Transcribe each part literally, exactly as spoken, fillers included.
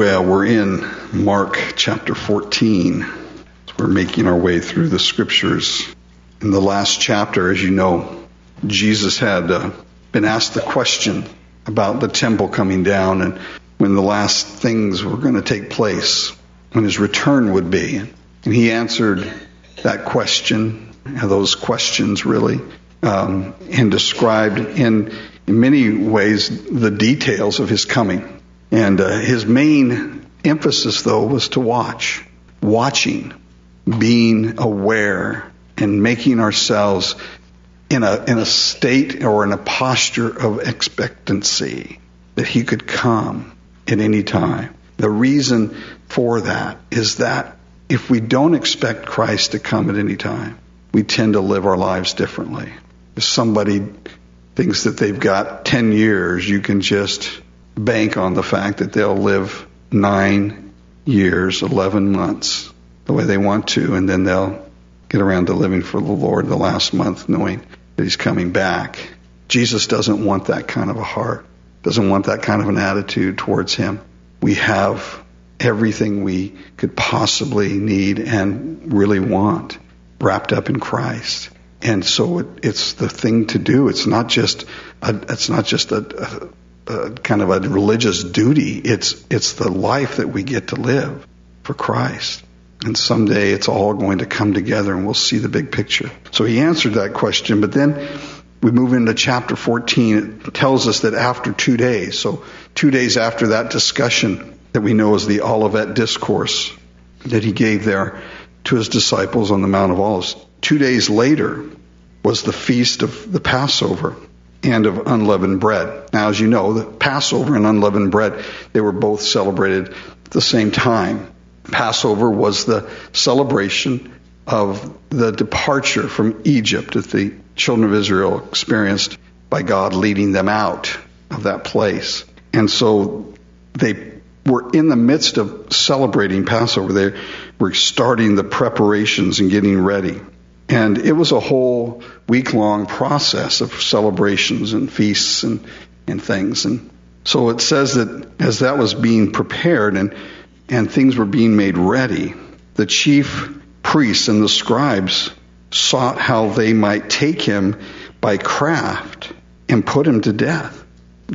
Well, we're in Mark chapter fourteen. We're making our way through the scriptures. In the last chapter, as you know, Jesus had uh, been asked the question about the temple coming down and when the last things were going to take place, when his return would be. And he answered that question, those questions really, um, and described in, in many ways the details of his coming. And uh, his main emphasis, though, was to watch, watching, being aware, and making ourselves in a in a state or in a posture of expectancy that he could come at any time. The reason for that is that if we don't expect Christ to come at any time, we tend to live our lives differently. If somebody thinks that they've got ten years, you can just bank on the fact that they'll live nine years, eleven months, the way they want to, and then they'll get around to living for the Lord the last month knowing that he's coming back. Jesus doesn't want that kind of a heart, doesn't want that kind of an attitude towards him. We have everything we could possibly need and really want wrapped up in Christ. And so it, it's the thing to do. It's not just a, it's not just a, a Uh, kind of a religious duty. It's it's the life that we get to live for Christ. And someday it's all going to come together and we'll see the big picture. So he answered that question, but then we move into chapter fourteen. It tells us that after two days, so two days after that discussion that we know as the Olivet Discourse that he gave there to his disciples on the Mount of Olives, two days later was the feast of the Passover and of unleavened bread. Now, as you know, the Passover and unleavened bread, they were both celebrated at the same time. Passover was the celebration of the departure from Egypt that the children of Israel experienced by God leading them out of that place. And so they were in the midst of celebrating Passover. They were starting the preparations and getting ready. And it was a whole week-long process of celebrations and feasts and, and things. And so it says that as that was being prepared and, and things were being made ready, the chief priests and the scribes sought how they might take him by craft and put him to death.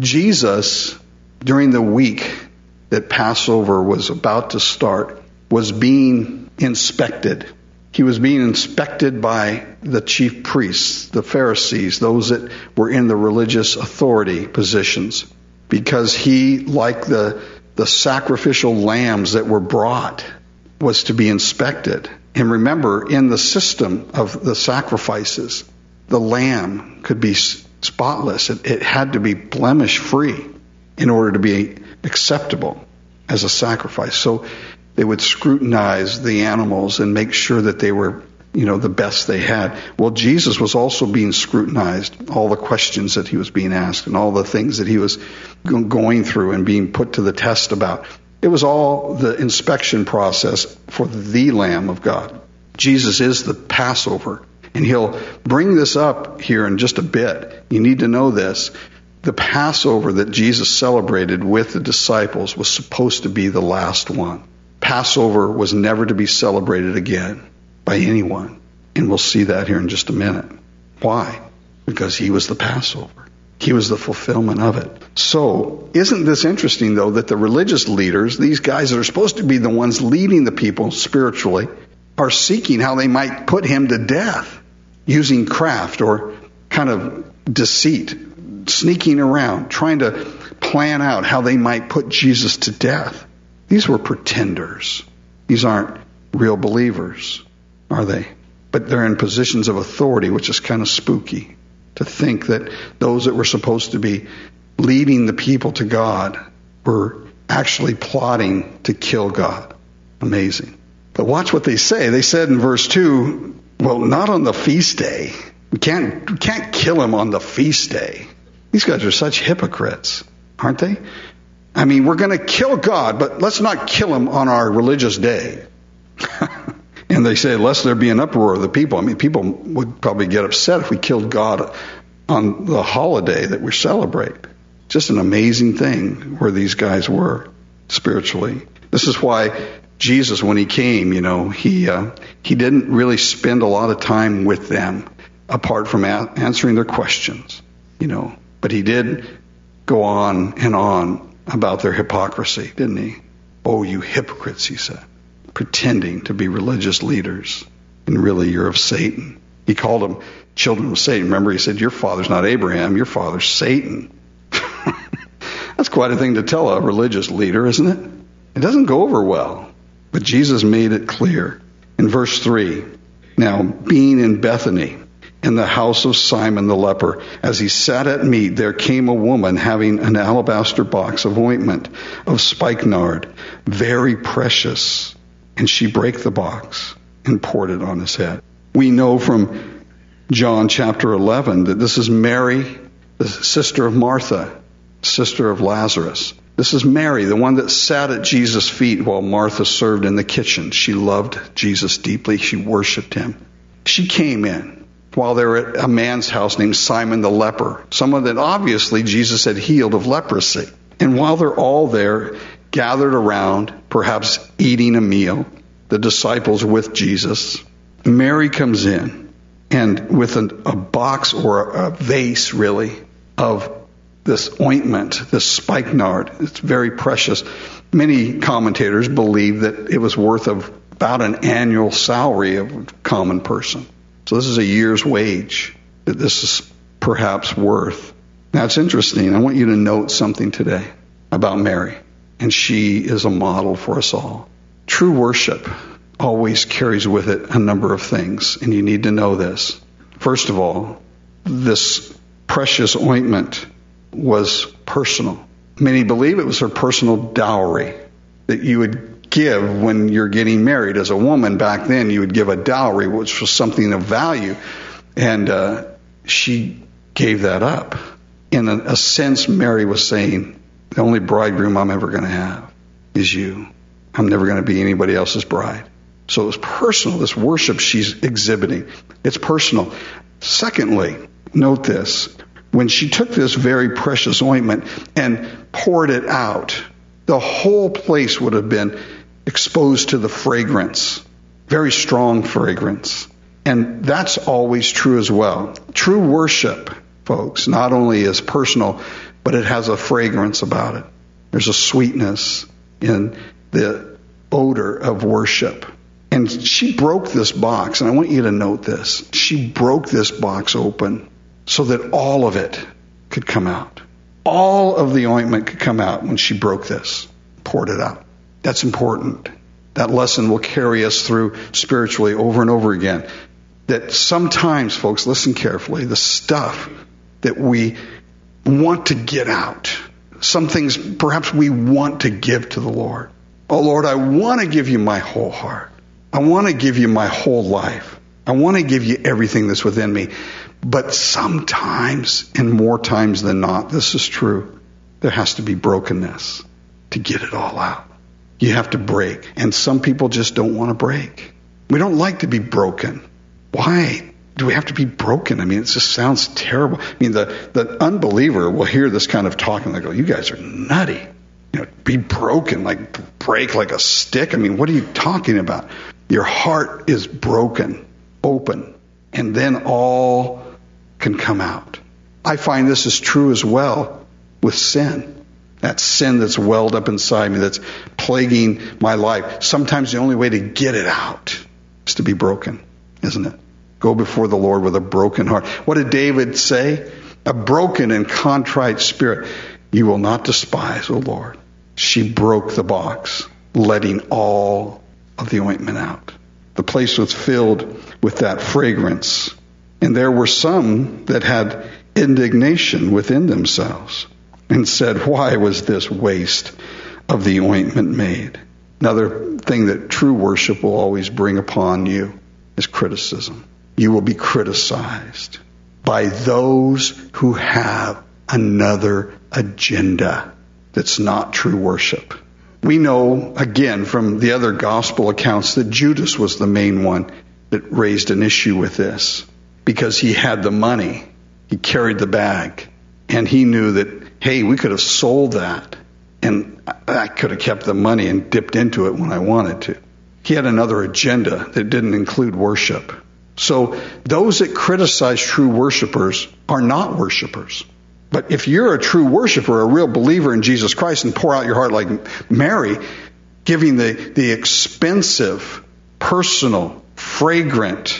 Jesus, during the week that Passover was about to start, was being inspected. He was being inspected by the chief priests, the Pharisees, those that were in the religious authority positions, because he, like the, the sacrificial lambs that were brought, was to be inspected. And remember, in the system of the sacrifices, the lamb could be spotless. It, it had to be blemish-free in order to be acceptable as a sacrifice. So they would scrutinize the animals and make sure that they were, you know, the best they had. Well, Jesus was also being scrutinized, all the questions that he was being asked and all the things that he was going through and being put to the test about. It was all the inspection process for the Lamb of God. Jesus is the Passover, and he'll bring this up here in just a bit. You need to know this. The Passover that Jesus celebrated with the disciples was supposed to be the last one. Passover was never to be celebrated again by anyone. And we'll see that here in just a minute. Why? Because he was the Passover. He was the fulfillment of it. So, isn't this interesting, though, that the religious leaders, these guys that are supposed to be the ones leading the people spiritually, are seeking how they might put him to death using craft or kind of deceit, sneaking around, trying to plan out how they might put Jesus to death. These were pretenders. These aren't real believers, are they? But they're in positions of authority, which is kind of spooky to think that those that were supposed to be leading the people to God were actually plotting to kill God. Amazing. But watch what they say. They said in verse two, well, not on the feast day. We can't, we can't kill him on the feast day. These guys are such hypocrites, aren't they? I mean, we're going to kill God, but let's not kill him on our religious day. And they say, lest there be an uproar of the people. I mean, people would probably get upset if we killed God on the holiday that we celebrate. Just an amazing thing where these guys were. spiritually. This is why Jesus, when he came, you know, he uh, he didn't really spend a lot of time with them apart from a- answering their questions, you know. But he did go on and on about their hypocrisy, didn't he? Oh, you hypocrites, he said, pretending to be religious leaders, and really you're of Satan. He called them children of Satan. Remember, he said, your father's not Abraham, your father's Satan. That's quite a thing to tell a religious leader, isn't it? It doesn't go over well. But Jesus made it clear. In verse three, now being in Bethany, in the house of Simon the leper, as he sat at meat, there came a woman having an alabaster box of ointment of spikenard, very precious. And she brake the box and poured it on his head. We know from John chapter eleven that this is Mary, the sister of Martha, sister of Lazarus. This is Mary, the one that sat at Jesus' feet while Martha served in the kitchen. She loved Jesus deeply. She worshiped him. She came in while they were at a man's house named Simon the leper, someone that obviously Jesus had healed of leprosy. And while they're all there, gathered around, perhaps eating a meal, the disciples with Jesus, Mary comes in and with a, a box or a, a vase, really, of this ointment, this spikenard. It's very precious. Many commentators believe that it was worth of about an annual salary of a common person. So this is a year's wage that this is perhaps worth. Now it's interesting. I want you to note something today about Mary. And she is a model for us all. True worship always carries with it a number of things, and you need to know this. First of all, this precious ointment was personal. Many believe it was her personal dowry that you would give when you're getting married. As a woman back then, you would give a dowry, which was something of value. And uh, she gave that up. In a, a sense, Mary was saying, the only bridegroom I'm ever going to have is you. I'm never going to be anybody else's bride. So it was personal, this worship she's exhibiting. It's personal. Secondly, note this. When she took this very precious ointment and poured it out, the whole place would have been exposed to the fragrance, very strong fragrance. And that's always true as well. True worship, folks, not only is personal, but it has a fragrance about it. There's a sweetness in the odor of worship. And she broke this box, and I want you to note this. She broke this box open so that all of it could come out. All of the ointment could come out when she broke this, poured it out. That's important. That lesson will carry us through spiritually over and over again. That sometimes, folks, listen carefully, the stuff that we want to get out, some things perhaps we want to give to the Lord. Oh, Lord, I want to give you my whole heart. I want to give you my whole life. I want to give you everything that's within me. But sometimes, and more times than not, this is true, there has to be brokenness to get it all out. You have to break. And some people just don't want to break. We don't like to be broken. Why do we have to be broken? I mean, it just sounds terrible. I mean, the, the unbeliever will hear this kind of talk and they go, you guys are nutty. You know, be broken, like break like a stick. I mean, what are you talking about? Your heart is broken, open, and then all can come out. I find this is true as well with sin. That sin that's welled up inside me, that's plaguing my life. Sometimes the only way to get it out is to be broken, isn't it? Go before the Lord with a broken heart. What did David say? A broken and contrite spirit you will not despise, O Lord. She broke the box, letting all of the ointment out. The place was filled with that fragrance. And there were some that had indignation within themselves and said, why was this waste of the ointment made? Another thing that true worship will always bring upon you is criticism. You will be criticized by those who have another agenda that's not true worship. We know, again, from the other gospel accounts that Judas was the main one that raised an issue with this because he had the money. He carried the bag. And he knew that, hey, we could have sold that and I could have kept the money and dipped into it when I wanted to. He had another agenda that didn't include worship. So those that criticize true worshipers are not worshipers. But if you're a true worshiper, a real believer in Jesus Christ, and pour out your heart like Mary, giving the, the expensive, personal, fragrant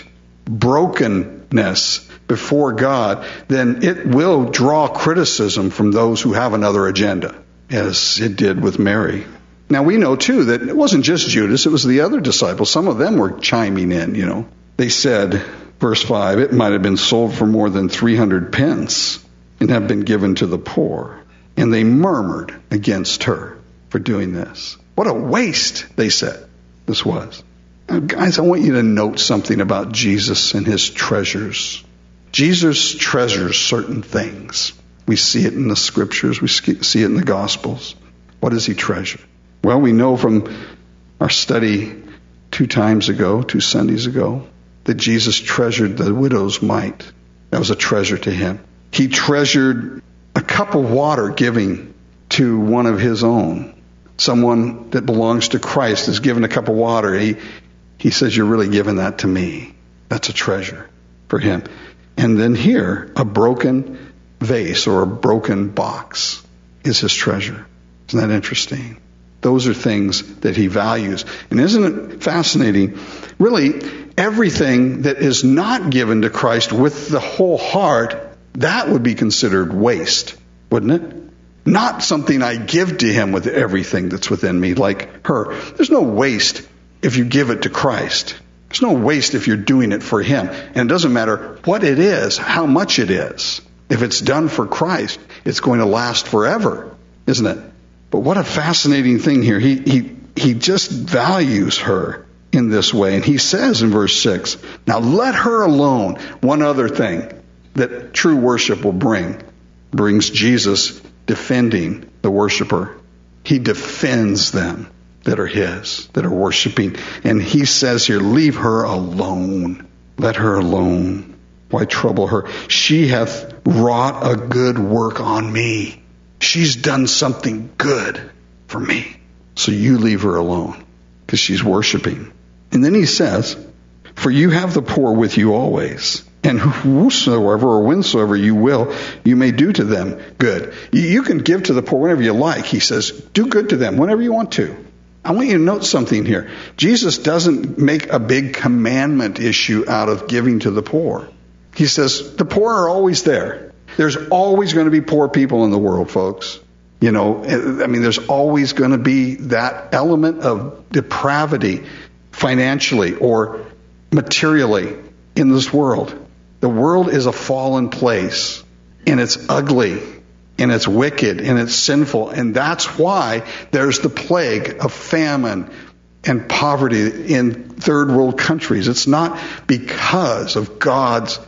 brokenness before God, then it will draw criticism from those who have another agenda, as it did with Mary. Now we know too that it wasn't just Judas, it was the other disciples. Some of them were chiming in, you know. They said, verse five, it might have been sold for more than three hundred pence and have been given to the poor. And they murmured against her for doing this. What a waste, they said, this was. Now, guys, I want you to note something about Jesus and his treasures. Jesus treasures certain things. We see it in the scriptures. We see it in the Gospels. What does he treasure? Well, we know from our study two times ago, two Sundays ago, that Jesus treasured the widow's mite. That was a treasure to him. He treasured a cup of water giving to one of his own. Someone that belongs to Christ is given a cup of water. He, he says, you're really giving that to me. That's a treasure for him. And then here, a broken vase or a broken box is his treasure. Isn't that interesting? Those are things that he values. And isn't it fascinating? Really, everything that is not given to Christ with the whole heart, that would be considered waste, wouldn't it? Not something I give to him with everything that's within me, like her. There's no waste if you give it to Christ. There's no waste if you're doing it for him. And it doesn't matter what it is, how much it is. If it's done for Christ, it's going to last forever, isn't it? But what a fascinating thing here. He, he, he just values her in this way. And he says in verse six, now let her alone. One other thing that true worship will bring, brings Jesus defending the worshiper. He defends them that are his, that are worshiping. And he says here, leave her alone. Let her alone. Why trouble her? She hath wrought a good work on me. She's done something good for me. So you leave her alone because she's worshiping. And then he says, for you have the poor with you always. And whosoever or whensoever you will, you may do to them good. You can give to the poor whenever you like. He says, do good to them whenever you want to. I want you to note something here. Jesus doesn't make a big commandment issue out of giving to the poor. He says, the poor are always there. There's always going to be poor people in the world, folks. You know, I mean, there's always going to be that element of depravity financially or materially in this world. The world is a fallen place, and it's ugly, and it's wicked, and it's sinful, and that's why there's the plague of famine and poverty in third world countries. It's not because of God's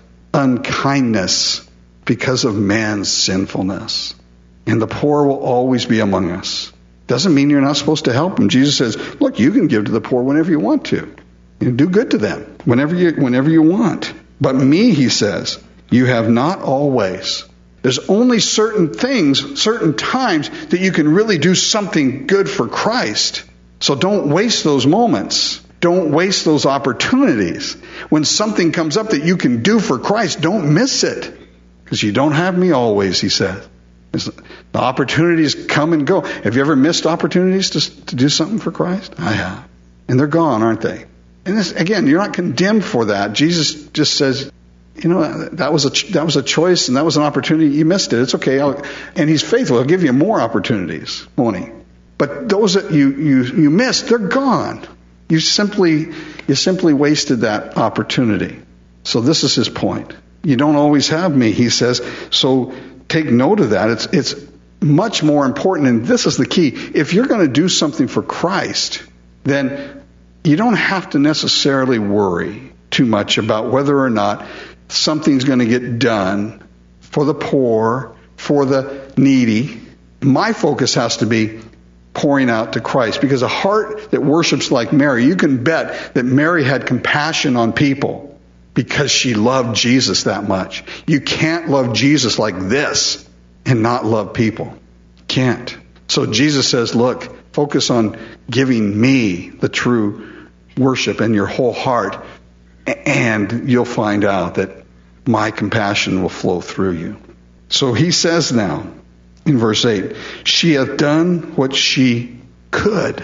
unkindness, because of man's sinfulness. And the poor will always be among us. Doesn't mean you're not supposed to help them. Jesus says, look, you can give to the poor whenever you want to. You do good to them whenever you, whenever you want. But me, he says, you have not always. There's only certain things, certain times that you can really do something good for Christ. So don't waste those moments. Don't waste those opportunities. When something comes up that you can do for Christ, don't miss it. Because you don't have me always, he said. The opportunities come and go. Have you ever missed opportunities to, to do something for Christ? I have. And they're gone, aren't they? And this, again, you're not condemned for that. Jesus just says, you know, that was a that was a choice and that was an opportunity. You missed it. It's okay. I'll, and he's faithful. He'll give you more opportunities, won't he? But those that you, you, you missed, they're gone. You simply you simply wasted that opportunity. So this is his point. You don't always have me, he says. So take note of that. It's it's much more important, and this is the key. If you're going to do something for Christ, then you don't have to necessarily worry too much about whether or not something's going to get done for the poor, for the needy. My focus has to be pouring out to Christ, because a heart that worships like Mary, you can bet that Mary had compassion on people because she loved Jesus that much. You can't love Jesus like this and not love people. Can't. So Jesus says, look, focus on giving me the true worship in your whole heart, and you'll find out that my compassion will flow through you. So he says now in verse eight, she hath done what she could.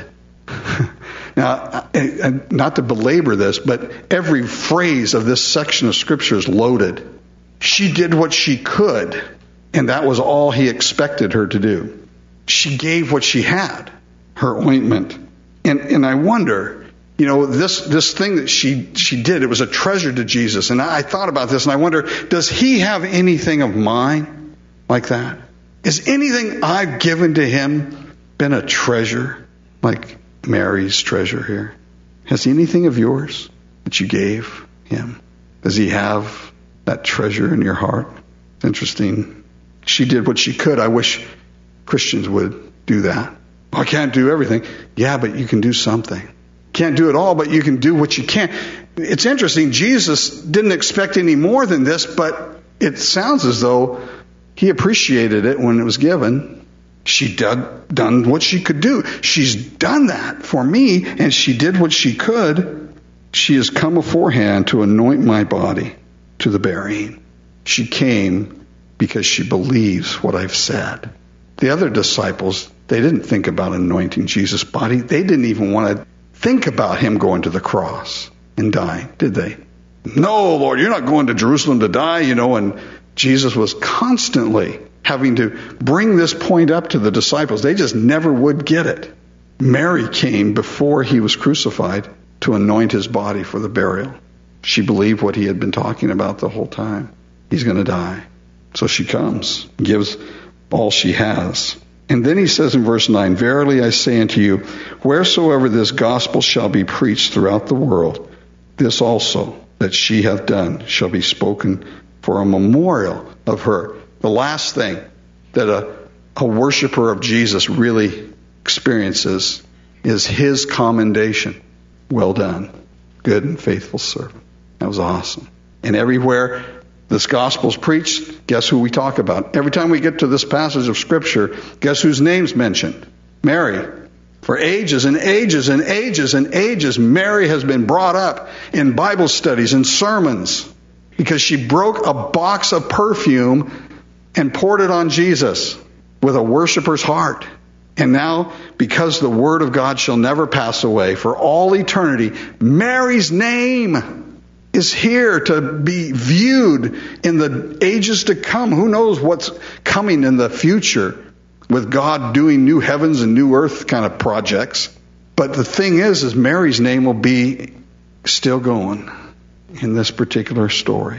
Now, not to belabor this, but every phrase of this section of Scripture is loaded. She did what she could, and that was all he expected her to do. She gave what she had, her ointment. And and I wonder, you know, this this thing that she she did, it was a treasure to Jesus. And I thought about this, and I wonder, does he have anything of mine like that? Is anything I've given to him been a treasure like Mary's treasure here? Has anything of yours that you gave him? Does he have that treasure in your heart? It's interesting. She did what she could. I wish Christians would do that. I can't do everything. Yeah, but you can do something. Can't do it all, but you can do what you can. It's interesting. Jesus didn't expect any more than this, but it sounds as though he appreciated it when it was given. She did, done what she could do. She's done that for me, and she did what she could. She has come aforehand to anoint my body to the burying. She came because she believes what I've said. The other disciples, they didn't think about anointing Jesus' body. They didn't even want to think about him going to the cross and dying, did they? No, Lord, you're not going to Jerusalem to die, you know, and Jesus was constantly having to bring this point up to the disciples. They just never would get it. Mary came before he was crucified to anoint his body for the burial. She believed what he had been talking about the whole time. He's going to die. So she comes, gives all she has. And then he says in verse nine, verily I say unto you, wheresoever this gospel shall be preached throughout the world, this also that she hath done shall be spoken for a memorial of her. The last thing that a, a worshiper of Jesus really experiences is his commendation. Well done, good and faithful servant. That was awesome. And everywhere this gospel's preached, guess who we talk about? Every time we get to this passage of Scripture, guess whose name's mentioned? Mary. For ages and ages and ages and ages, Mary has been brought up in Bible studies and sermons because she broke a box of perfume and poured it on Jesus with a worshiper's heart. And now, because the Word of God shall never pass away for all eternity, Mary's name is here to be viewed in the ages to come. Who knows what's coming in the future with God doing new heavens and new earth kind of projects. But the thing is, is Mary's name will be still going in this particular story.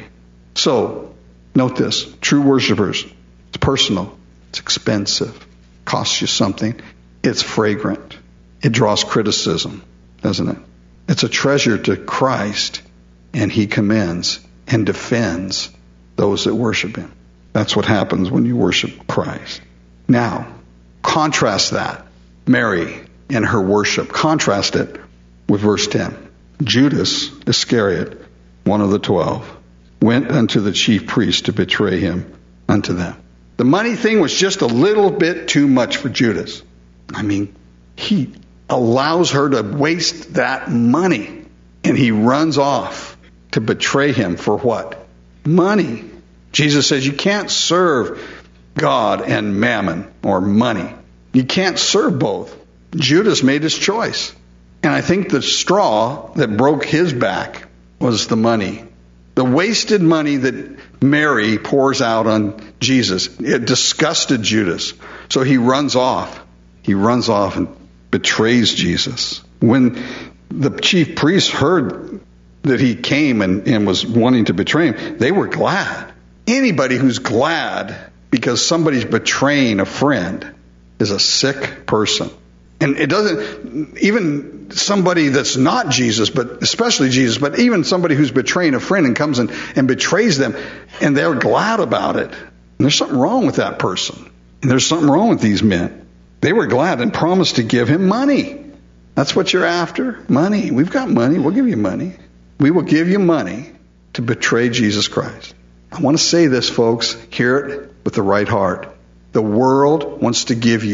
So, note this. True worshipers, it's personal. It's expensive. Costs you something. It's fragrant. It draws criticism, doesn't it? It's a treasure to Christ, and he commends and defends those that worship him. That's what happens when you worship Christ. Now, contrast that, Mary and her worship. Contrast it with verse ten. Judas Iscariot, one of the twelve, went unto the chief priests to betray him unto them. The money thing was just a little bit too much for Judas. I mean, he allows her to waste that money, and he runs off to betray him for what? Money. Jesus says you can't serve God and mammon or money. You can't serve both. Judas made his choice. And I think the straw that broke his back was the money. The wasted money that Mary pours out on Jesus. It disgusted Judas. So he runs off. He runs off and betrays Jesus. When the chief priests heard that he came and, and was wanting to betray him, they were glad. Anybody who's glad because somebody's betraying a friend is a sick person. And it doesn't, even somebody that's not Jesus, but especially Jesus, but even somebody who's betraying a friend and comes in and betrays them, and they're glad about it. And there's something wrong with that person. And there's something wrong with these men. They were glad and promised to give him money. That's what you're after? Money. We've got money. We'll give you money. We will give you money to betray Jesus Christ. I want to say this, folks. Hear it with the right heart. The world wants to give you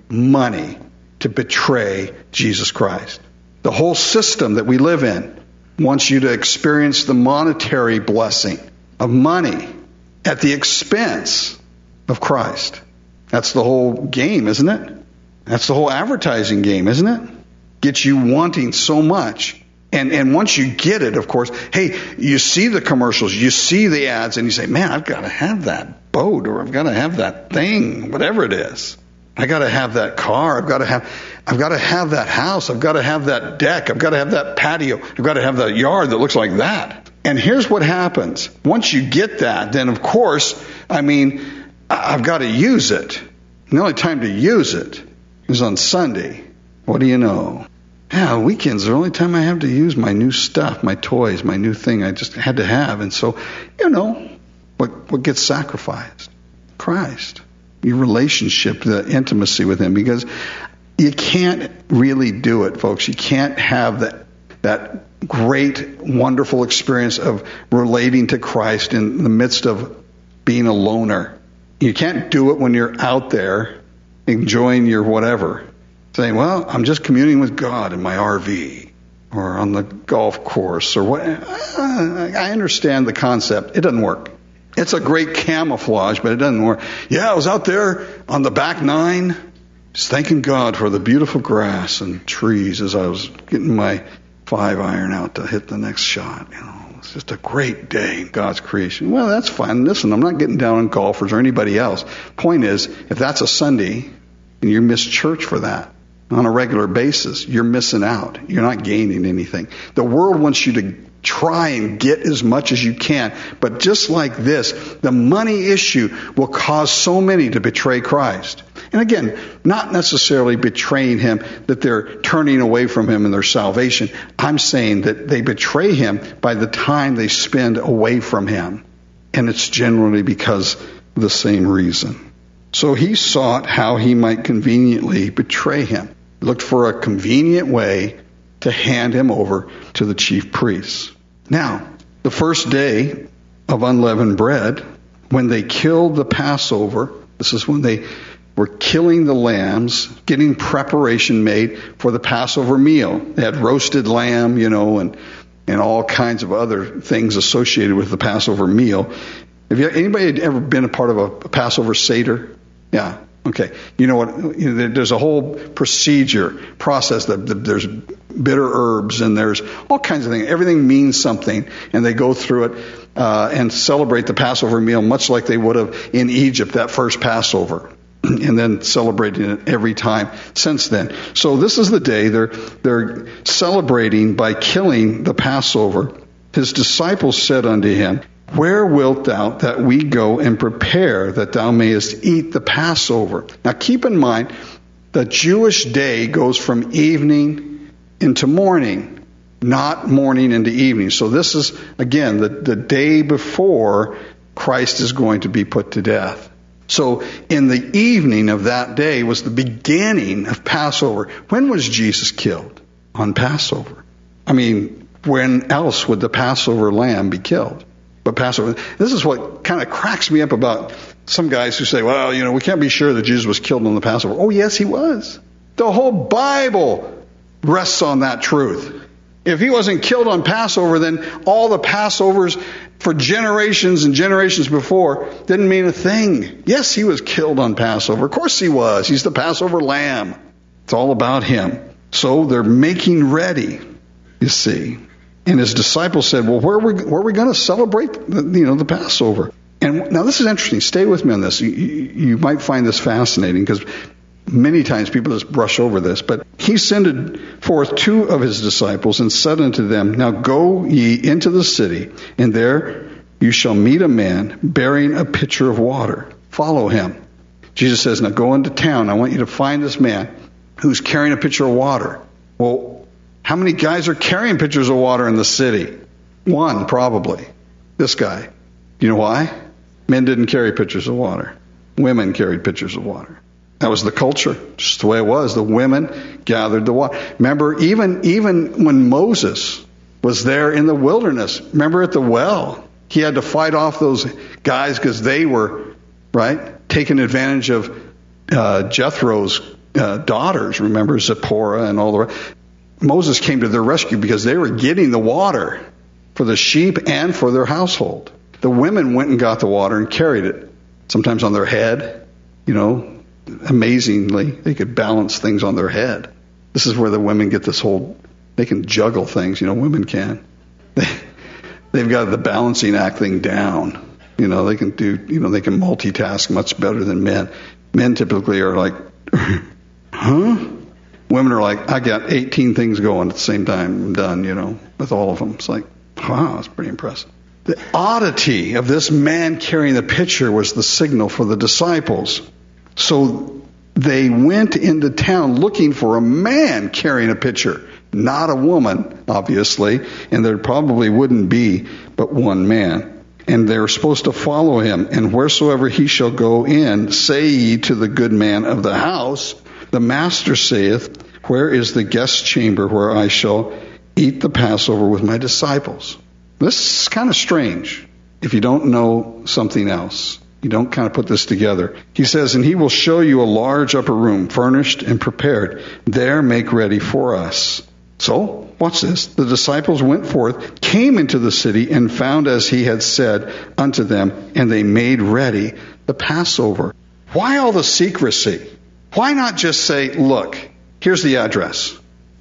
money to betray Jesus Christ. The whole system that we live in wants you to experience the monetary blessing of money at the expense of Christ. That's the whole game, isn't it? That's the whole advertising game, isn't it? Gets you wanting so much. And and once you get it, of course, hey, you see the commercials, you see the ads, and you say, man, I've got to have that boat, or I've got to have that thing, whatever it is. I got to have that car. I've got to have, I've got to have that house. I've got to have that deck. I've got to have that patio. I've got to have that yard that looks like that. And here's what happens. Once you get that, then of course, I mean, I've got to use it. And the only time to use it is on Sunday. What do you know? Yeah, weekends are the only time I have to use my new stuff, my toys, my new thing I just had to have. And so, you know, what what gets sacrificed? Christ. Your relationship, the intimacy with Him. Because you can't really do it, folks. You can't have that that great, wonderful experience of relating to Christ in the midst of being a loner. You can't do it when you're out there enjoying your whatever. Saying, well, I'm just communing with God in my R V or on the golf course or what. I understand the concept. It doesn't work. It's a great camouflage, but it doesn't work. Yeah, I was out there on the back nine just thanking God for the beautiful grass and trees as I was getting my five iron out to hit the next shot. You know, it's just a great day in God's creation. Well, that's fine. Listen, I'm not getting down on golfers or anybody else. Point is, if that's a Sunday and you miss church for that, on a regular basis, you're missing out. You're not gaining anything. The world wants you to try and get as much as you can. But just like this, the money issue will cause so many to betray Christ. And again, not necessarily betraying Him, that they're turning away from Him in their salvation. I'm saying that they betray Him by the time they spend away from Him. And it's generally because of the same reason. So he sought how he might conveniently betray Him. Looked for a convenient way to hand Him over to the chief priests. Now, the first day of unleavened bread, when they killed the Passover, this is when they were killing the lambs, getting preparation made for the Passover meal. They had roasted lamb, you know, and, and all kinds of other things associated with the Passover meal. Have you, anybody ever been a part of a, a Passover Seder? Yeah. Okay. You know what? You know, there's a whole procedure, process. That, that there's bitter herbs and there's all kinds of things. Everything means something, and they go through it uh, and celebrate the Passover meal much like they would have in Egypt that first Passover, and then celebrating it every time since then. So this is the day they're they're celebrating by killing the Passover. His disciples said unto Him, where wilt thou that we go and prepare that thou mayest eat the Passover? Now keep in mind, the Jewish day goes from evening into morning, not morning into evening. So this is, again, the, the day before Christ is going to be put to death. So in the evening of that day was the beginning of Passover. When was Jesus killed? On Passover. I mean, when else would the Passover lamb be killed? But Passover, this is what kind of cracks me up about some guys who say, well, you know, we can't be sure that Jesus was killed on the Passover. Oh, yes, He was. The whole Bible rests on that truth. If He wasn't killed on Passover, then all the Passovers for generations and generations before didn't mean a thing. Yes, He was killed on Passover. Of course He was. He's the Passover lamb. It's all about Him. So they're making ready, you see. And His disciples said, well, where are we, where are we going to celebrate the, you know, the Passover? And now this is interesting. Stay with me on this. You, you might find this fascinating because many times people just brush over this. But He sended forth two of His disciples and said unto them, now go ye into the city, and there you shall meet a man bearing a pitcher of water. Follow him. Jesus says, now go into town. I want you to find this man who's carrying a pitcher of water. Well, how many guys are carrying pitchers of water in the city? One, probably. This guy. You know why? Men didn't carry pitchers of water. Women carried pitchers of water. That was the culture. Just the way it was. The women gathered the water. Remember, even, even when Moses was there in the wilderness, remember at the well, he had to fight off those guys because they were, right, taking advantage of uh, Jethro's uh, daughters, remember Zipporah and all the rest. Moses came to their rescue because they were getting the water for the sheep and for their household. The women went and got the water and carried it, sometimes on their head. You know, amazingly, they could balance things on their head. This is where the women get this whole, they can juggle things, you know, women can. They, they've got the balancing act thing down. You know, they can do, you know, they can multitask much better than men. Men typically are like, huh? Women are like, I got eighteen things going at the same time. I'm done, you know, with all of them. It's like, wow, that's pretty impressive. The oddity of this man carrying the pitcher was the signal for the disciples. So they went into town looking for a man carrying a pitcher, not a woman, obviously, and there probably wouldn't be but one man. And they're supposed to follow him. And wheresoever he shall go in, say ye to the good man of the house, the master saith, where is the guest chamber where I shall eat the Passover with my disciples? This is kind of strange if you don't know something else. You don't kind of put this together. He says, and he will show you a large upper room, furnished and prepared. There make ready for us. So, watch this. The disciples went forth, came into the city, and found as he had said unto them, and they made ready the Passover. Why all the secrecy? Why not just say, look, here's the address.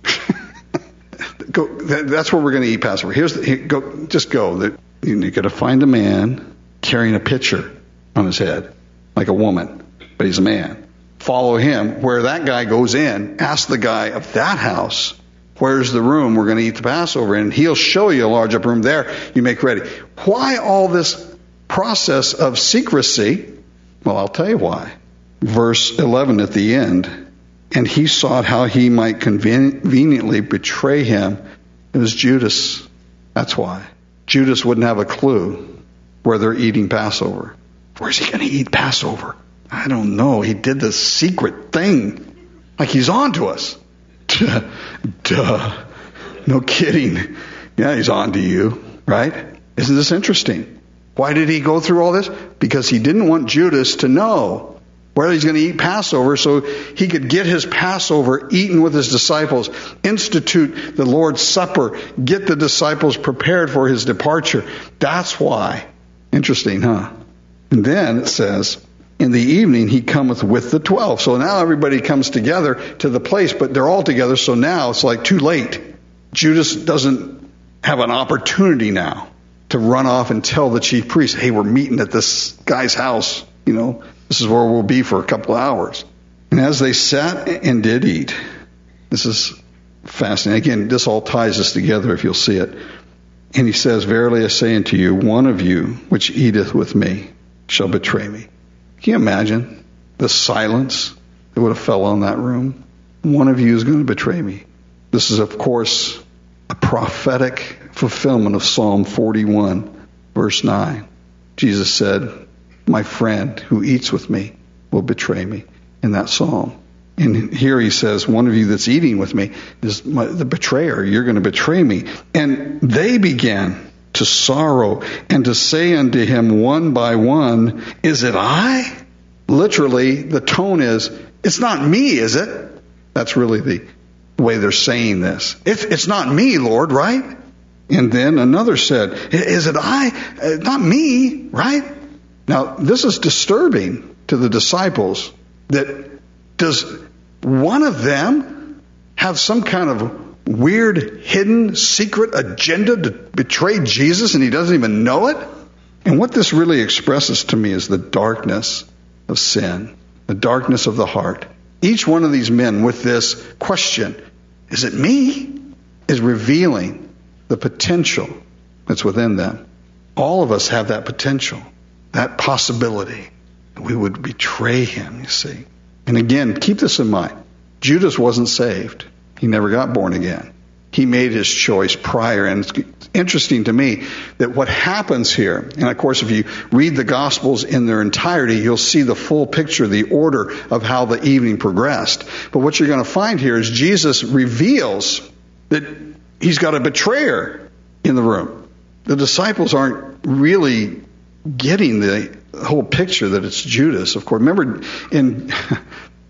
Go, that, that's where we're going to eat Passover. Here's the, here, go, just go. You're going to find a man carrying a pitcher on his head, like a woman, but he's a man. Follow him. Where that guy goes in, ask the guy of that house, where's the room we're going to eat the Passover in? And he'll show you a large upper room there. You make ready. Why all this process of secrecy? Well, I'll tell you why. Verse eleven at the end. And he sought how he might conveniently betray him. It was Judas. That's why. Judas wouldn't have a clue where they're eating Passover. Where's he going to eat Passover? I don't know. He did this secret thing. Like he's on to us. Duh. Duh. No kidding. Yeah, he's on to you. Right? Isn't this interesting? Why did he go through all this? Because he didn't want Judas to know where he's going to eat Passover so he could get his Passover eaten with his disciples, institute the Lord's Supper, get the disciples prepared for his departure. That's why. Interesting, huh? And then it says, in the evening he cometh with the twelve. So now everybody comes together to the place, but they're all together, so now it's like too late. Judas doesn't have an opportunity now to run off and tell the chief priest, hey, we're meeting at this guy's house, you know. This is where we'll be for a couple of hours. And as they sat and did eat, this is fascinating. Again, this all ties us together if you'll see it. And he says, verily I say unto you, one of you which eateth with me shall betray me. Can you imagine the silence that would have fell on that room? One of you is going to betray me. This is, of course, a prophetic fulfillment of Psalm forty-one, verse nine. Jesus said, my friend who eats with me will betray me, in that psalm. And here he says, one of you that's eating with me is my, the betrayer. You're going to betray me. And they began to sorrow and to say unto him one by one, is it I? Literally, the tone is, it's not me, is it? That's really the way they're saying this. It's, it's not me, Lord, right? And then another said, is it I? Not me, right? Now, this is disturbing to the disciples. That does one of them have some kind of weird, hidden, secret agenda to betray Jesus and he doesn't even know it? And what this really expresses to me is the darkness of sin, the darkness of the heart. Each one of these men with this question, is it me? Is revealing the potential that's within them. All of us have that potential. That possibility that we would betray him, you see. And again, keep this in mind. Judas wasn't saved. He never got born again. He made his choice prior. And it's interesting to me that what happens here, and of course if you read the Gospels in their entirety, you'll see the full picture, the order of how the evening progressed. But what you're going to find here is Jesus reveals that he's got a betrayer in the room. The disciples aren't really getting the whole picture that it's Judas. Of course, remember in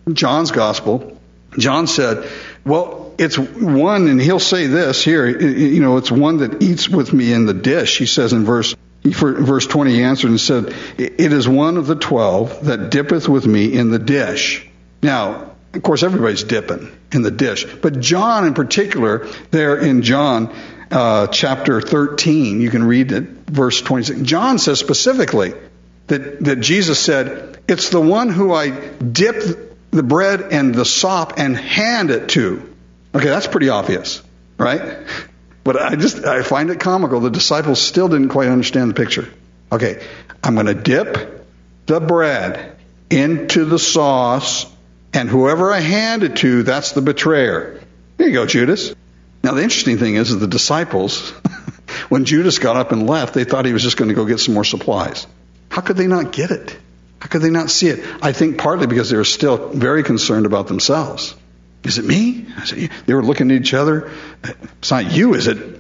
John's gospel, John said, well, it's one, and he'll say this here, you know, it's one that eats with me in the dish. He says in verse verse twenty, he answered and said, it is one of the twelve that dippeth with me in the dish. Now, of course, everybody's dipping in the dish. But John in particular, there in John uh, chapter thirteen, you can read it, verse twenty-six. John says specifically that, that Jesus said, it's the one who I dip the bread and the sop and hand it to. Okay, that's pretty obvious, right? But I just, I find it comical. The disciples still didn't quite understand the picture. Okay, I'm going to dip the bread into the sauce, and whoever I hand it to, that's the betrayer. There you go, Judas. Now, the interesting thing is that the disciples, when Judas got up and left, they thought he was just going to go get some more supplies. How could they not get it? How could they not see it? I think partly because they were still very concerned about themselves. Is it me? Is it you? They were looking at each other. It's not you, is it?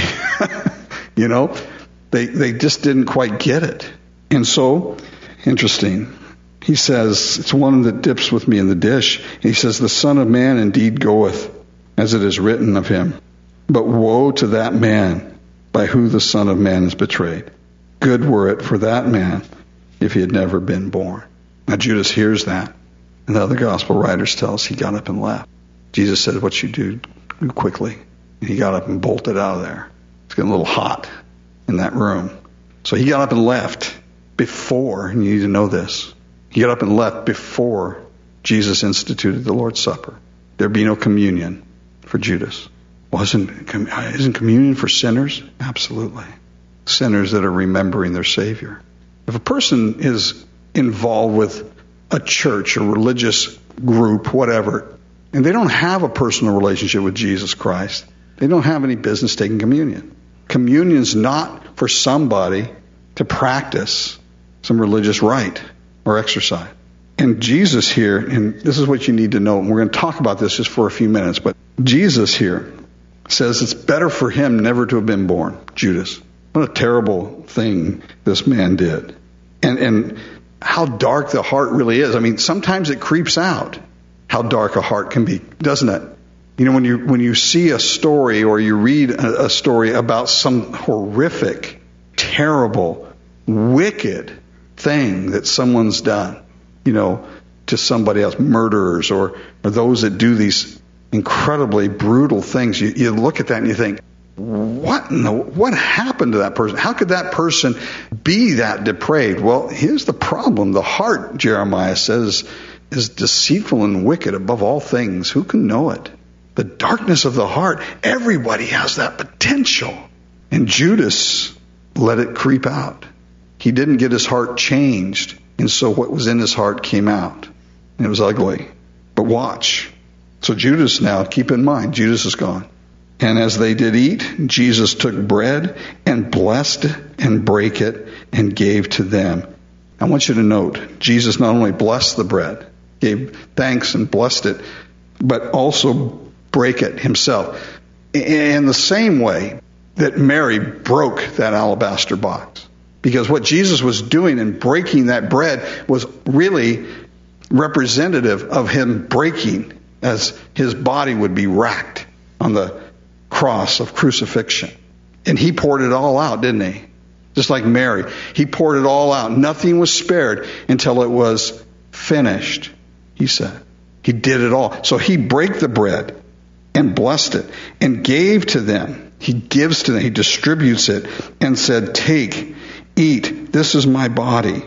You know, they they just didn't quite get it. And so, interesting. He says, it's one that dips with me in the dish. He says, the Son of Man indeed goeth, as it is written of him. But woe to that man by who the Son of Man is betrayed. Good were it for that man if he had never been born. Now Judas hears that. And the other gospel writers tell us he got up and left. Jesus said, what you do, do quickly. And he got up and bolted out of there. It's getting a little hot in that room. So he got up and left before, and you need to know this, he got up and left before Jesus instituted the Lord's Supper. There'd be no communion for Judas. Wasn't, isn't communion for sinners? Absolutely. Sinners that are remembering their Savior. If a person is involved with a church, a religious group, whatever, and they don't have a personal relationship with Jesus Christ, they don't have any business taking communion. Communion's not for somebody to practice some religious rite or exercise. And Jesus here, and this is what you need to know, and we're going to talk about this just for a few minutes, but Jesus here says it's better for him never to have been born, Judas. What a terrible thing this man did. And and how dark the heart really is. I mean, sometimes it creeps out how dark a heart can be, doesn't it? You know, when you when you see a story or you read a, a story about some horrific, terrible, wicked thing that someone's done, you know, to somebody else, murderers or, or those that do these incredibly brutal things, you, you look at that and you think, what in the, what happened to that person? How could that person be that depraved? Well, here's the problem. The heart, Jeremiah says, is deceitful and wicked above all things. Who can know it? The darkness of the heart. Everybody has that potential. And Judas let it creep out. He didn't get his heart changed. And so what was in his heart came out. And it was ugly. But watch. So Judas now, keep in mind, Judas is gone. And as they did eat, Jesus took bread and blessed and brake it and gave to them. I want you to note, Jesus not only blessed the bread, gave thanks and blessed it, but also brake it himself. In the same way that Mary broke that alabaster box. Because what Jesus was doing in breaking that bread was really representative of him breaking as his body would be racked on the cross of crucifixion. And he poured it all out, didn't he? Just like Mary. He poured it all out. Nothing was spared until it was finished, he said. He did it all. So he brake the bread and blessed it and gave to them. He gives to them. He distributes it and said, take, eat. This is my body.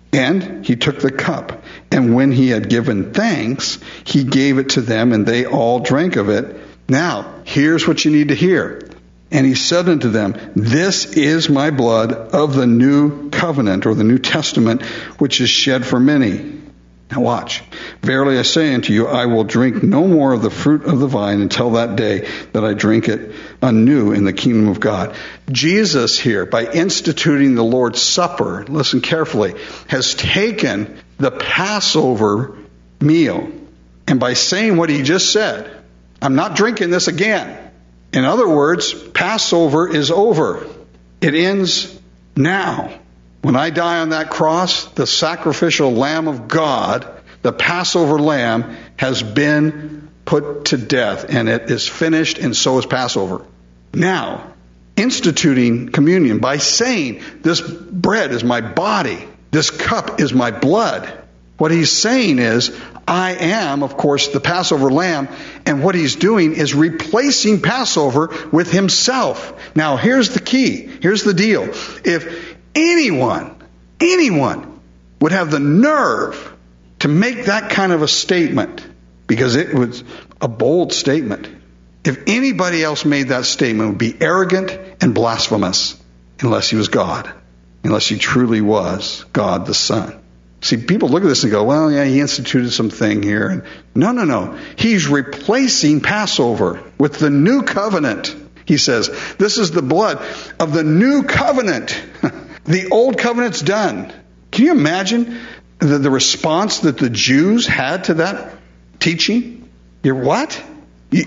And he took the cup. And when he had given thanks, he gave it to them, and they all drank of it. Now, here's what you need to hear. And he said unto them, this is my blood of the new covenant, or the New Testament, which is shed for many. Now watch. Verily I say unto you, I will drink no more of the fruit of the vine until that day that I drink it anew in the kingdom of God. Jesus here, by instituting the Lord's Supper, listen carefully, has taken the Passover meal, and by saying what he just said, I'm not drinking this again. In other words, Passover is over. It ends now. When I die on that cross, the sacrificial Lamb of God The Passover lamb has been put to death, and it is finished, and so is Passover. Now, instituting communion by saying, this bread is my body, this cup is my blood. What he's saying is, I am, of course, the Passover lamb, and what he's doing is replacing Passover with himself. Now, here's the key. Here's the deal. If anyone, anyone would have the nerve to make that kind of a statement, because it was a bold statement, if anybody else made that statement, it would be arrogant and blasphemous, unless he was God, unless he truly was God the Son. See, people look at this and go, well, yeah, he instituted something here. And no, no, no. He's replacing Passover with the new covenant. He says, this is the blood of the new covenant. The old covenant's done. Can you imagine the, the response that the Jews had to that teaching? You're what? You,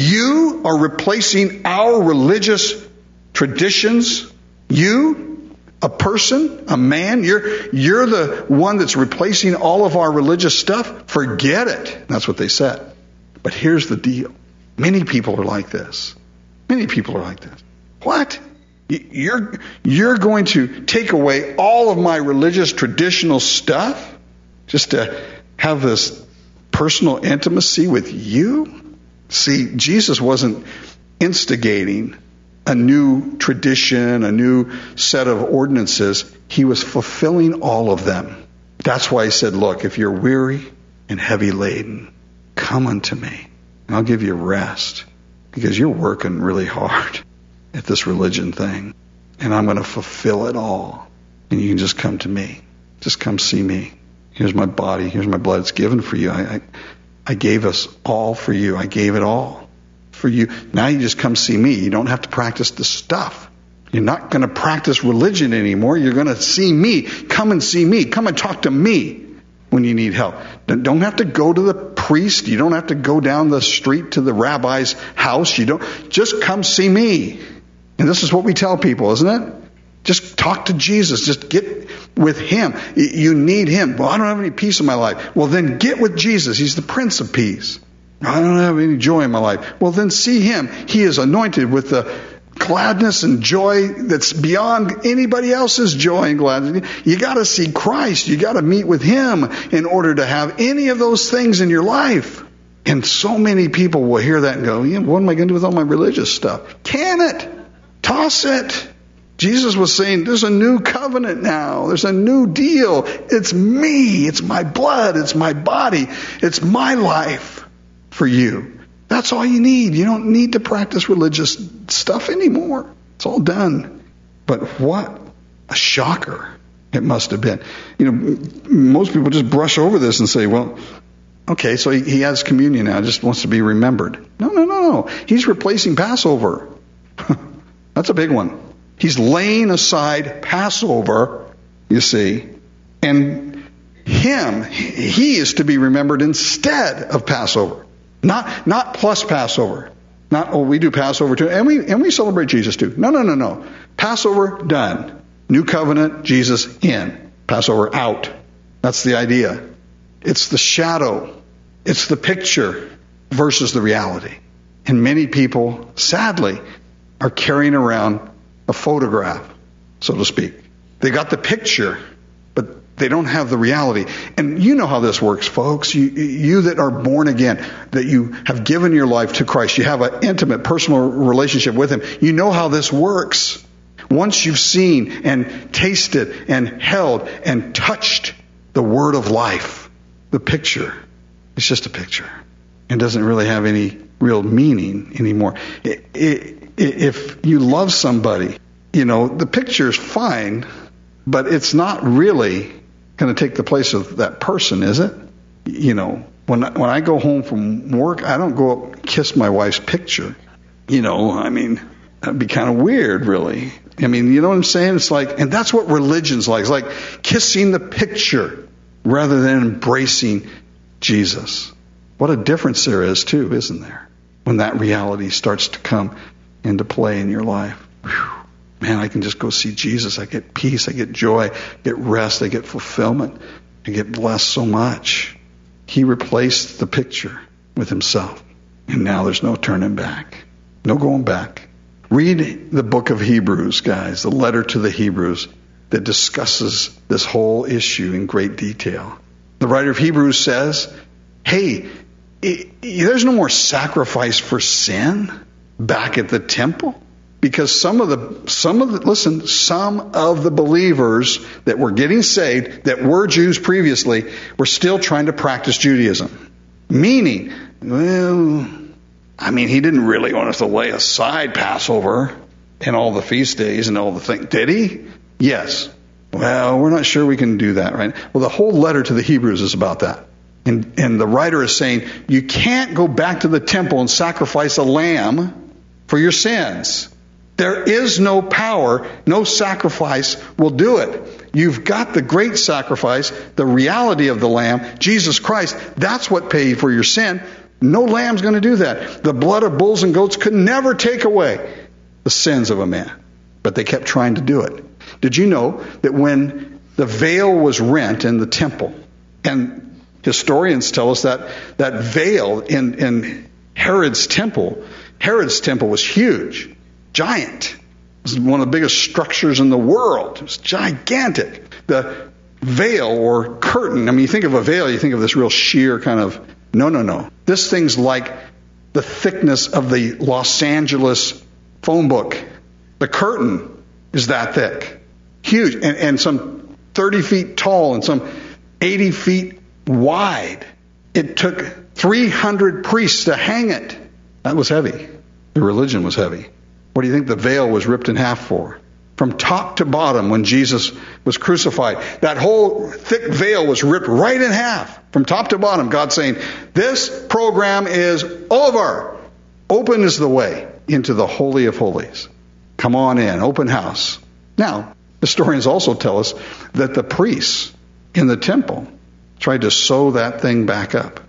you are replacing our religious traditions? You? A person, a man, you're you're the one that's replacing all of our religious stuff? Forget it. That's what they said. But here's the deal. Many people are like this. Many people are like this. What? You're you're going to take away all of my religious traditional stuff just to have this personal intimacy with you? See, Jesus wasn't instigating a new tradition, a new set of ordinances. He was fulfilling all of them. That's why he said, look, if you're weary and heavy laden, come unto me, and I'll give you rest, because you're working really hard at this religion thing, and I'm going to fulfill it all. And you can just come to me. Just come see me. Here's my body. Here's my blood. It's given for you. I, I, I gave us all for you. I gave it all for you. Now you just come see me. You don't have to practice the stuff. You're not going to practice religion anymore. You're going to see me. Come and see me. Come and talk to me when you need help. Don't have to go to the priest. You don't have to go down the street to the rabbi's house. You don't. Just come see me. And this is what we tell people, isn't it? Just talk to Jesus. Just get with him. You need him. Well, I don't have any peace in my life. Well, then get with Jesus. He's the Prince of Peace. I don't have any joy in my life. Well, then see him. He is anointed with the gladness and joy that's beyond anybody else's joy and gladness. You got to see Christ. You got to meet with him in order to have any of those things in your life. And so many people will hear that and go, yeah, what am I going to do with all my religious stuff? Can it? Toss it. Jesus was saying, there's a new covenant now. There's a new deal. It's me. It's my blood. It's my body. It's my life for you. That's all you need. You don't need to practice religious stuff anymore. It's all done. But what a shocker it must have been. You know, most people just brush over this and say, well, okay, so he, he has communion now, just wants to be remembered. No, no, no, no. He's replacing Passover. That's a big one. He's laying aside Passover, you see, and him, he is to be remembered instead of Passover. Not not plus Passover. Not, oh, we do Passover too, and we and we celebrate Jesus too. No, no, no, no. Passover done. New covenant, Jesus in. Passover out. That's the idea. It's the shadow. It's the picture versus the reality. And many people, sadly, are carrying around a photograph, so to speak. They got the picture, but they don't have the reality. And you know how this works, folks. You, you that are born again, that you have given your life to Christ, you have an intimate, personal relationship with him. You know how this works. Once you've seen and tasted and held and touched the word of life, the picture, it's just a picture. It doesn't really have any real meaning anymore. It, it, if you love somebody, you know, the picture's fine, but it's not really going to take the place of that person, is it? You know, when I, when I go home from work, I don't go up and kiss my wife's picture. You know, I mean, that'd be kind of weird, really. I mean, you know what I'm saying? It's like, and that's what religion's like. It's like kissing the picture rather than embracing Jesus. What a difference there is, too, isn't there? When that reality starts to come into play in your life. Whew. Man, I can just go see Jesus. I get peace. I get joy. I get rest. I get fulfillment. I get blessed so much. He replaced the picture with himself. And now there's no turning back. No going back. Read the book of Hebrews, guys, the letter to the Hebrews that discusses this whole issue in great detail. The writer of Hebrews says, hey, it, it, there's no more sacrifice for sin back at the temple. Because some of the, some of the, listen, some of the believers that were getting saved, that were Jews previously, were still trying to practice Judaism. Meaning, well, I mean, he didn't really want us to lay aside Passover and all the feast days and all the things. Did he? Yes. Well, we're not sure we can do that, right? Well, the whole letter to the Hebrews is about that. And, and the writer is saying, you can't go back to the temple and sacrifice a lamb for your sins. There is no power, no sacrifice will do it. You've got the great sacrifice, the reality of the Lamb, Jesus Christ. That's what paid for your sin. No lamb's going to do that. The blood of bulls and goats could never take away the sins of a man. But they kept trying to do it. Did you know that when the veil was rent in the temple, and historians tell us that that veil in, in Herod's temple, Herod's temple was huge. Giant. It was one of the biggest structures in the world. It was gigantic. The veil or curtain, I mean, you think of a veil, you think of this real sheer kind of, no, no, no. This thing's like the thickness of the Los Angeles phone book. The curtain is that thick. Huge. And, and some thirty feet tall and some eighty feet wide. It took three hundred priests to hang it. That was heavy. The religion was heavy. What do you think the veil was ripped in half for? From top to bottom when Jesus was crucified. That whole thick veil was ripped right in half. From top to bottom. God saying, this program is over. Open is the way into the Holy of Holies. Come on in. Open house. Now, historians also tell us that the priests in the temple tried to sew that thing back up.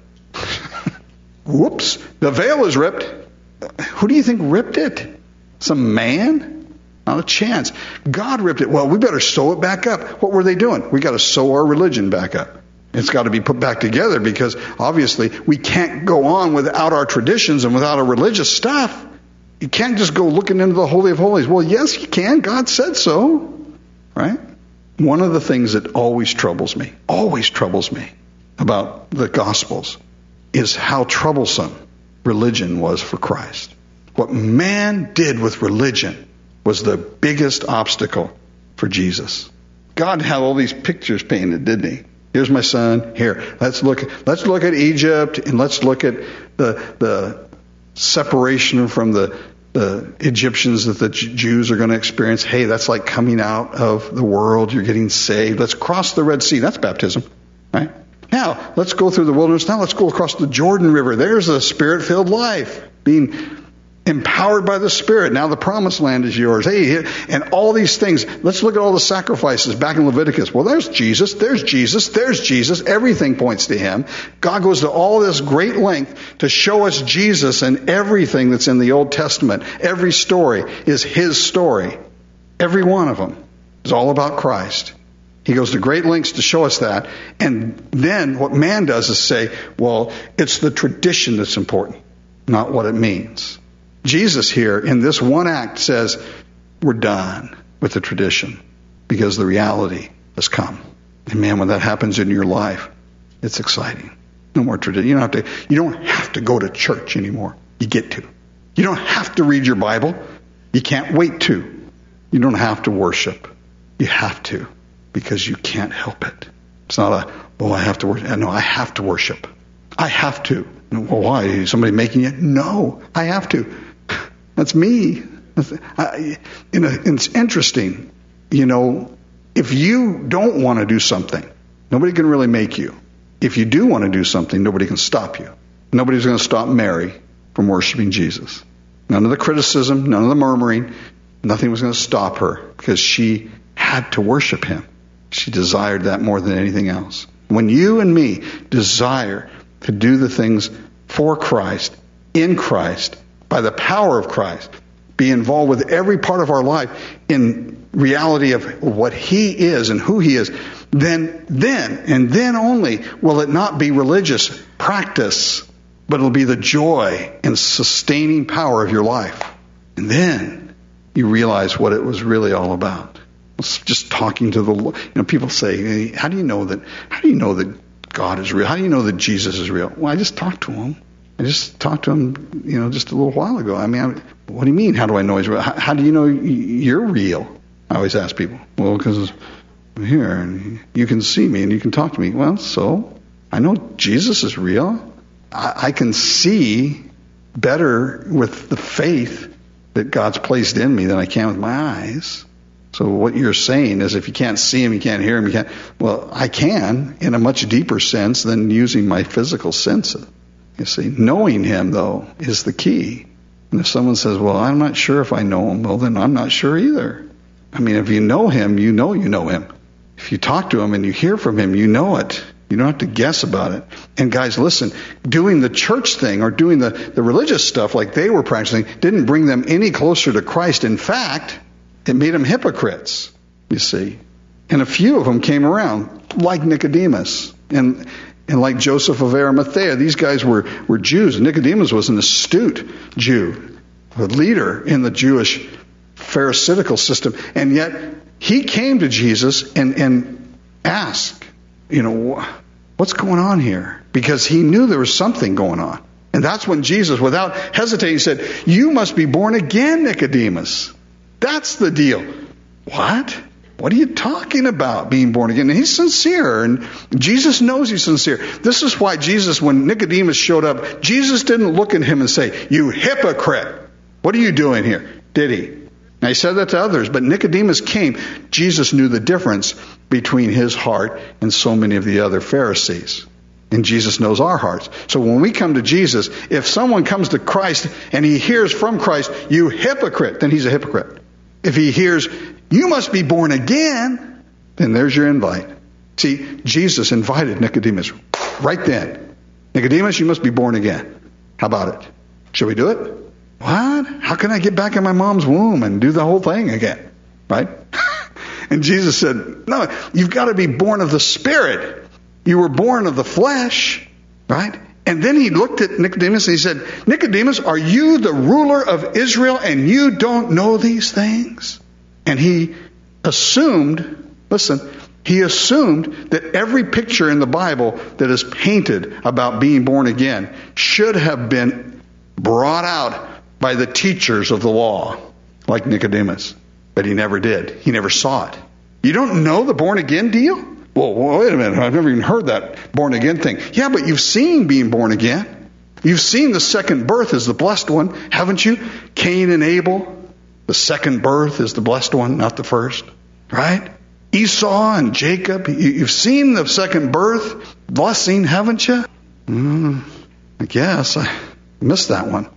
Whoops. The veil was ripped. Who do you think ripped it? Some man? Not a chance. God ripped it. Well, we better sew it back up. What were they doing? We got to sew our religion back up. It's got to be put back together because obviously we can't go on without our traditions and without our religious stuff. You can't just go looking into the Holy of Holies. Well, yes, you can. God said so. Right? One of the things that always troubles me, always troubles me about the Gospels is how troublesome religion was for Christ. What man did with religion was the biggest obstacle for Jesus. God had all these pictures painted, didn't he? Here's my son. Here, let's look. Let's look at Egypt, and let's look at the the separation from the the Egyptians that the Jews are going to experience. Hey, that's like coming out of the world. You're getting saved. Let's cross the Red Sea. That's baptism, right? Now let's go through the wilderness. Now let's go across the Jordan River. There's a Spirit-filled life being empowered by the Spirit. Now the promised land is yours. Hey, and all these things. Let's look at all the sacrifices back in Leviticus. Well, there's Jesus. There's Jesus. There's Jesus. Everything points to him. God goes to all this great length to show us Jesus, and everything that's in the Old Testament, every story is his story. Every one of them is all about Christ. He goes to great lengths to show us that. And then what man does is say, well, it's the tradition that's important, not what it means. Jesus here in this one act says, we're done with the tradition because the reality has come. And man, when that happens in your life, it's exciting. No more tradition. You don't have to, you don't have to go to church anymore. You get to. You don't have to read your Bible. You can't wait to. You don't have to worship. You have to because you can't help it. It's not a, oh, I have to worship. No, I have to worship. I have to. Well, why? Is somebody making you? No, I have to. That's me. I, you know, it's interesting. You know, if you don't want to do something, nobody can really make you. If you do want to do something, nobody can stop you. Nobody's going to stop Mary from worshiping Jesus. None of the criticism, none of the murmuring, nothing was going to stop her because she had to worship him. She desired that more than anything else. When you and me desire to do the things for Christ, in Christ, by the power of Christ, be involved with every part of our life in reality of what he is and who he is, then, then, and then only will it not be religious practice, but it'll be the joy and sustaining power of your life. And then you realize what it was really all about. It's just talking to the Lord. You know, people say, hey, how do you know that, how do you know that God is real? How do you know that Jesus is real? Well, I just talked to him. I just talked to him, you know, just a little while ago. I mean, I, what do you mean, how do I know he's real? How, how do you know you're real? I always ask people. Well, because I'm here and you can see me and you can talk to me. Well, so I know Jesus is real. I, I can see better with the faith that God's placed in me than I can with my eyes. So what you're saying is if you can't see him, you can't hear him, you can't. Well, I can in a much deeper sense than using my physical senses. You see, knowing him, though, is the key. And if someone says, well, I'm not sure if I know him, well, then I'm not sure either. I mean, if you know him, you know you know him. If you talk to him and you hear from him, you know it. You don't have to guess about it. And guys, listen, doing the church thing or doing the, the religious stuff like they were practicing didn't bring them any closer to Christ. In fact, it made them hypocrites, you see. And a few of them came around, like Nicodemus and and like Joseph of Arimathea. These guys were, were Jews. Nicodemus was an astute Jew, a leader in the Jewish Pharisaical system. And yet he came to Jesus and, and asked, you know, what's going on here? Because he knew there was something going on. And that's when Jesus, without hesitating, said, you must be born again, Nicodemus. That's the deal. What? What are you talking about, being born again? And he's sincere, and Jesus knows he's sincere. This is why Jesus, when Nicodemus showed up, Jesus didn't look at him and say, you hypocrite. What are you doing here? Did he? Now, he said that to others, but Nicodemus came. Jesus knew the difference between his heart and so many of the other Pharisees. And Jesus knows our hearts. So when we come to Jesus, if someone comes to Christ and he hears from Christ, you hypocrite, then he's a hypocrite. If he hears, you must be born again, then there's your invite. See, Jesus invited Nicodemus right then. Nicodemus, you must be born again. How about it? Shall we do it? What? How can I get back in my mom's womb and do the whole thing again? Right? And Jesus said, no, you've got to be born of the Spirit. You were born of the flesh, right? And then he looked at Nicodemus and he said, Nicodemus, are you the ruler of Israel and you don't know these things? And he assumed, listen, he assumed that every picture in the Bible that is painted about being born again should have been brought out by the teachers of the law, like Nicodemus. But he never did. He never saw it. You don't know the born again deal? Well, wait a minute. I've never even heard that born again thing. Yeah, but you've seen being born again. You've seen the second birth is the blessed one, haven't you? Cain and Abel. The second birth is the blessed one, not the first. Right? Esau and Jacob. You've seen the second birth blessing, haven't you? Mm, I guess I missed that one.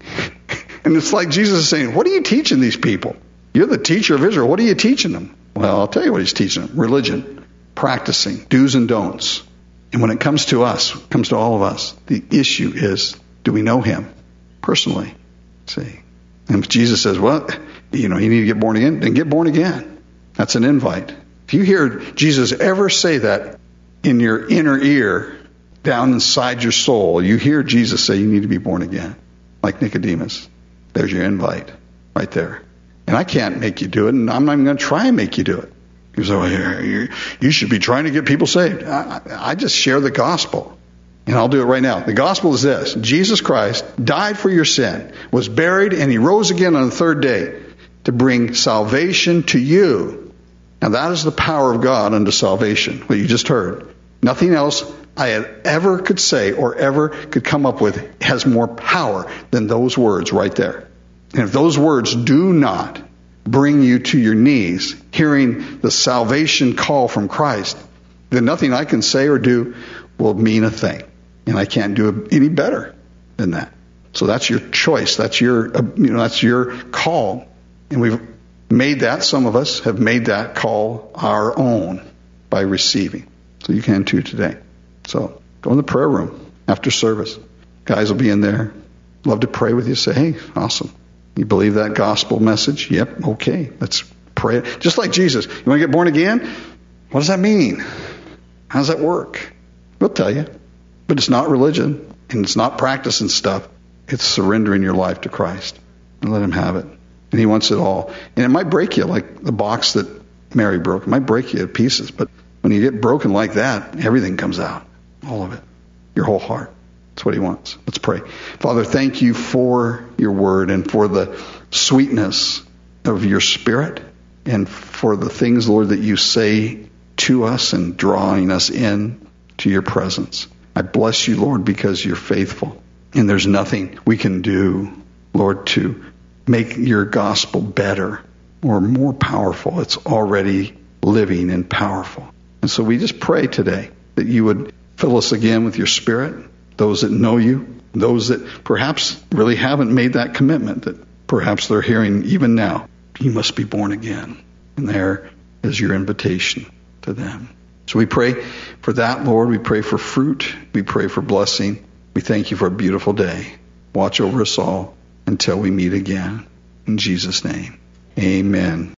And it's like Jesus is saying, what are you teaching these people? You're the teacher of Israel. What are you teaching them? Well, I'll tell you what he's teaching them. Religion. Practicing. Do's and don'ts. And when it comes to us, it comes to all of us, the issue is, do we know him personally? See? And if Jesus says, well, you know, you need to get born again, then get born again. That's an invite. If you hear Jesus ever say that in your inner ear, down inside your soul, you hear Jesus say you need to be born again, like Nicodemus. There's your invite right there. And I can't make you do it, and I'm not even going to try and make you do it. You say, well, you should be trying to get people saved. I, I just share the gospel. And I'll do it right now. The gospel is this. Jesus Christ died for your sin, was buried, and he rose again on the third day to bring salvation to you. Now that is the power of God unto salvation, what you just heard. Nothing else I had ever could say or ever could come up with has more power than those words right there. And if those words do not bring you to your knees, hearing the salvation call from Christ, then nothing I can say or do will mean a thing. And I can't do it any better than that. So that's your choice. That's your, you know, that's your call. And we've made that, some of us have made that call our own by receiving. So you can too today. So go in the prayer room after service. Guys will be in there. Love to pray with you. Say, hey, awesome. You believe that gospel message? Yep. Okay. Let's pray. Just like Jesus. You want to get born again? What does that mean? How does that work? We'll tell you. But it's not religion, and it's not practicing stuff. It's surrendering your life to Christ and let him have it. And he wants it all. And it might break you like the box that Mary broke. It might break you to pieces. But when you get broken like that, everything comes out. All of it. Your whole heart. That's what he wants. Let's pray. Father, thank you for your word and for the sweetness of your spirit and for the things, Lord, that you say to us and drawing us in to your presence. I bless you, Lord, because you're faithful. And there's nothing we can do, Lord, to make your gospel better or more powerful. It's already living and powerful. And so we just pray today that you would fill us again with your spirit, those that know you, those that perhaps really haven't made that commitment, that perhaps they're hearing even now, you must be born again. And there is your invitation to them. So we pray for that, Lord. We pray for fruit. We pray for blessing. We thank you for a beautiful day. Watch over us all until we meet again. In Jesus' name, amen.